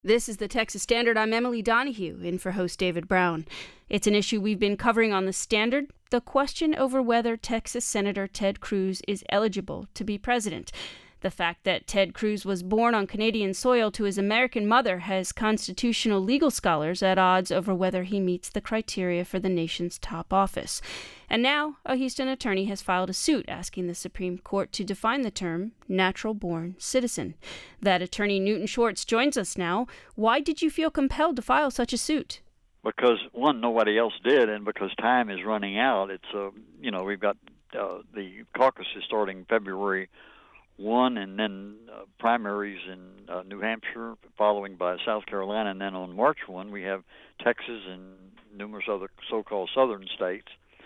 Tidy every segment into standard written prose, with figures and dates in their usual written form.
This is the Texas Standard. I'm Emily Donahue, in for host David Brown. It's an issue we've been covering on the Standard, the question over whether Texas Senator Ted Cruz is eligible to be president. The fact that Ted Cruz was born on Canadian soil to his American mother has constitutional legal scholars at odds over whether he meets the criteria for the nation's top office. And now, a Houston attorney has filed a suit asking the Supreme Court to define the term natural-born citizen. That attorney, Newton Schwartz, joins us now. Why did you feel compelled to file such a suit? Because, one, nobody else did, and because time is running out. We've got the caucus is starting February 1, and then primaries in New Hampshire, following by South Carolina, and then on March 1 we have Texas and numerous other so-called southern states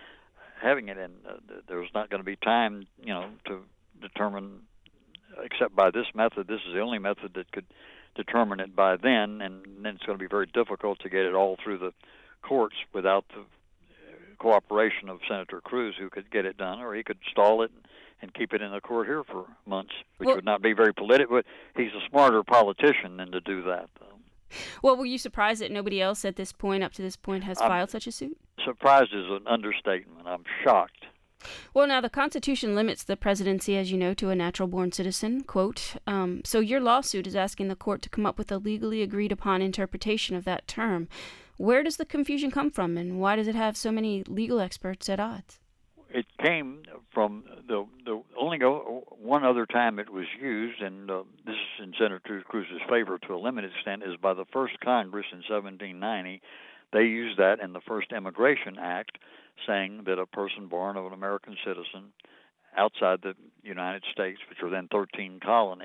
having it, and there's not going to be time, to determine, except by this method. This is the only method that could determine it by then, and then it's going to be very difficult to get it all through the courts without the cooperation of Senator Cruz, who could get it done, or he could stall it and keep it in the court here for months, which would not be very political. But he's a smarter politician than to do that, though. Well, were you surprised that nobody else up to this point, has filed such a suit? Surprised is an understatement. I'm shocked. Well, now, the Constitution limits the presidency, as you know, to a natural-born citizen, quote. So your lawsuit is asking the court to come up with a legally agreed-upon interpretation of that term. Where does the confusion come from, and why does it have so many legal experts at odds? It came from the only one other time it was used, and this is in Senator Cruz's favor to a limited extent, is by the first Congress in 1790. They used that in the first Immigration Act, saying that a person born of an American citizen outside the United States, which were then 13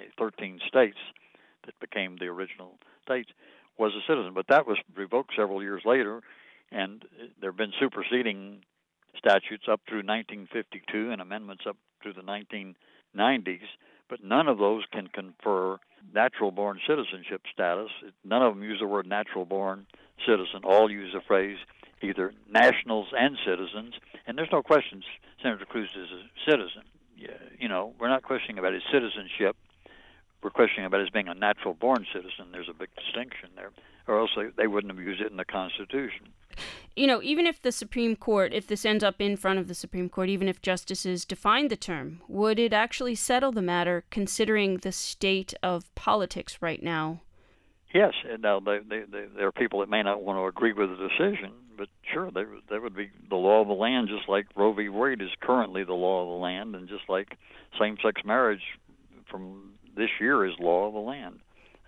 states that became the original states, was a citizen. But that was revoked several years later, and there have been superseding statutes up through 1952 and amendments up through the 1990s, but none of those can confer natural-born citizenship status. None of them use the word natural-born citizen. All use the phrase either nationals and citizens, and there's no question Senator Cruz is a citizen. We're not questioning about his citizenship. We're questioning about his being a natural-born citizen. There's a big distinction there, or else they wouldn't have used it in the Constitution. Even if the Supreme Court, if this ends up in front of the Supreme Court, even if justices define the term, would it actually settle the matter, considering the state of politics right now? Yes, and now there are people that may not want to agree with the decision, but sure, that would be the law of the land, just like Roe v. Wade is currently the law of the land, and just like same-sex marriage from this year is law of the land.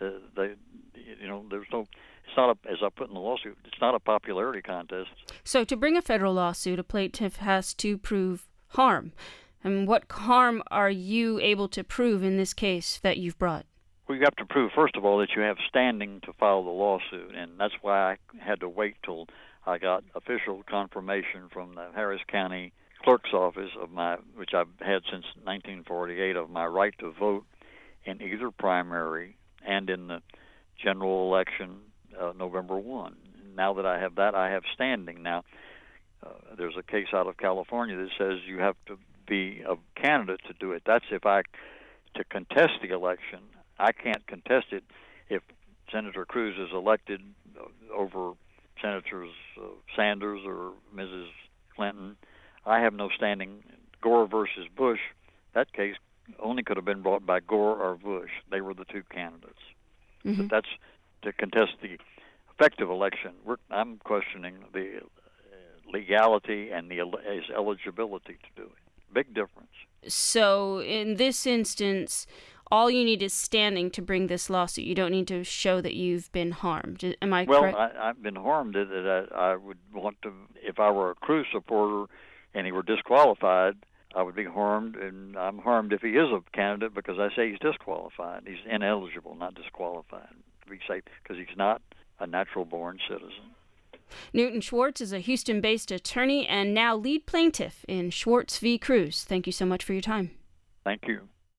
There's no. It's not, as I put in the lawsuit, it's not a popularity contest. So to bring a federal lawsuit, a plaintiff has to prove harm. And what harm are you able to prove in this case that you've brought? Well, you have to prove, first of all, that you have standing to file the lawsuit, and that's why I had to wait till I got official confirmation from the Harris County Clerk's Office which I've had since 1948, of my right to vote in either primary and in the general election November 1. Now that I have that, I have standing. Now, there's a case out of California that says you have to be a candidate to do it. That's to contest the election. I can't contest it if Senator Cruz is elected over Senators Sanders or Mrs. Clinton. I have no standing. Gore versus Bush, that case only could have been brought by Gore or Bush. They were the two candidates. Mm-hmm. But that's to contest the effective election. I'm questioning the legality and his eligibility to do it. Big difference. So in this instance, all you need is standing to bring this lawsuit. You don't need to show that you've been harmed. Am I correct? Well, I've been harmed. That I would want to, if I were a Cruz supporter and he were disqualified, I would be harmed, and I'm harmed if he is a candidate because I say he's disqualified. He's ineligible, not disqualified, to be safe, because he's not a natural-born citizen. Newton Schwartz is a Houston-based attorney and now lead plaintiff in Schwartz v. Cruz. Thank you so much for your time. Thank you.